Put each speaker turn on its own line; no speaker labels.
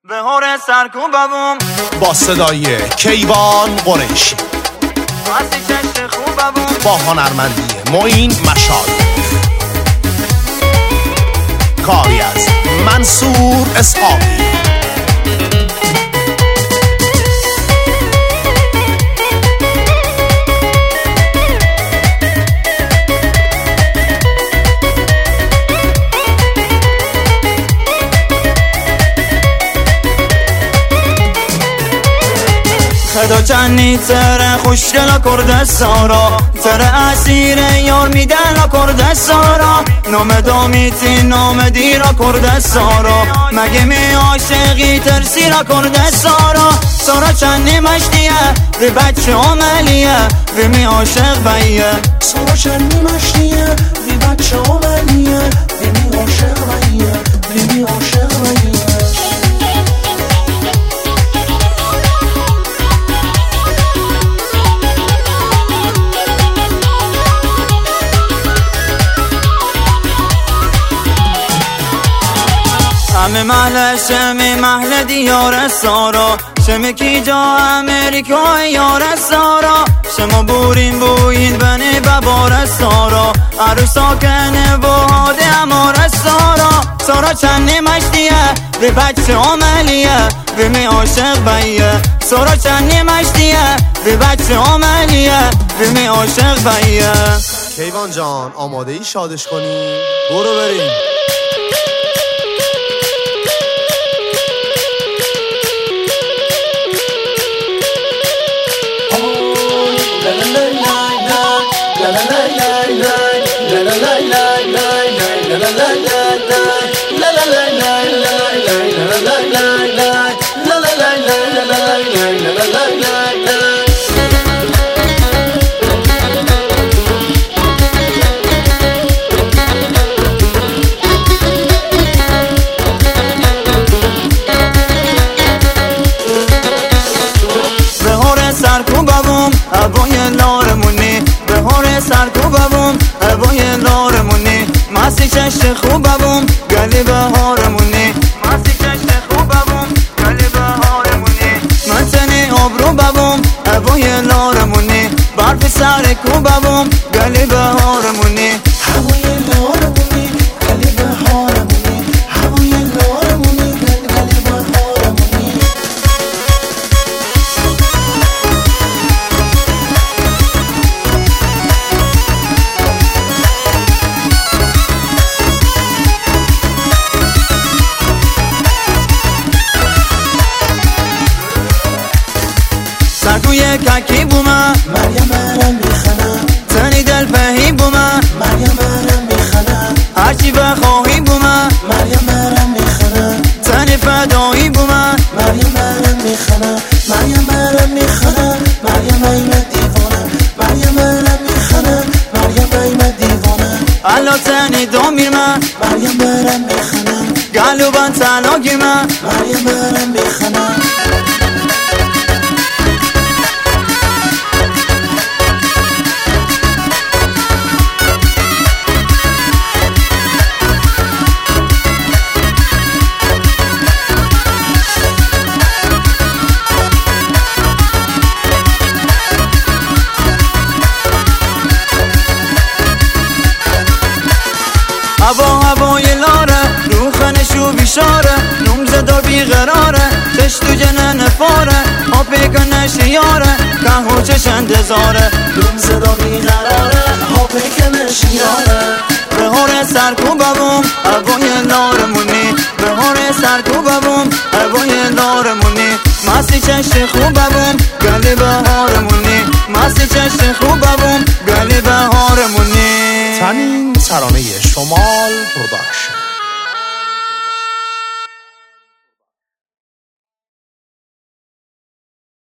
بهار سرکوبم
با صدای کیوان قریشی
واسه چشم خوبم
با هنرمندی معین مشال، کاری از منصور اسحاقی.
خدا چنی تره خوشگلا کرده سارا، تره اسیر یار میدن کرده سارا، نام دامیتی نام دیرا کرده سارا، مگه می عاشقی ترسی را کرده سارا. سارا چنی مشتیه به بچه عملیه به می عاشق بیه.
سارا چنی مشتیه به بچه عملیه به می عاشق بیه به می عاشق بیه.
همه محل شمی محل دیار سارا، شمی کی جا امریکا یار سارا، شما بورین بوین بنی ببار سارا، عروسا کنه و هاده امار سارا. سارا چنی مشتیه به بچه عملیه به می عاشق بیه. سارا چنی مشتیه به بچه عملیه به می عاشق بیه.
کیوان جان آماده ای شادش کنی؟ برو بریم.
بهار سرکوبم هوای لارمونی، بهار سرکوبم هوای لارمونی، مسی چشم خوبم گلی بهارمونی، مسی چشم خوبم گلی بهارمونی، من تنی آبرو ببم هوای لارمونی، برف سر کوبم گلی بهارمونی.
هوای لارمونی گلی بهارمونی، هوای لارمونی گلی بهارمونی.
سرکوی ککی بومه
مریم برم میخنم،
تنی دل فهی بومه
مریم برم میخنم،
هرچی بخواهی بومه
مریم برم میخنم،
تنی فدایی بومه
مریم برم میخنم، مریم برم میخنم، مریم ایمه دیوانه، مریم برم میخنم، مریم ایمه دیوانه.
الا تنی دو میرمه
مریم برم میخنم،
گلو بان تلا گیرمه
مریم برم میخنم.
هوای لاره روخنشو بیشاره، نومزدار بیقراره چش تو جنن فاره، آپی کنش یاره که چش انتظاره،
صدا بیقراره هاپی کنش یاره.
بهار سرکوبم هوای لارمونی، بهار سرکوبم هوای لارمونی، مسی چش خوبم گلی بهارمونی، مسی چش خوبم گلی بهارمونی.
تنین ترانه شمال پروداکشن.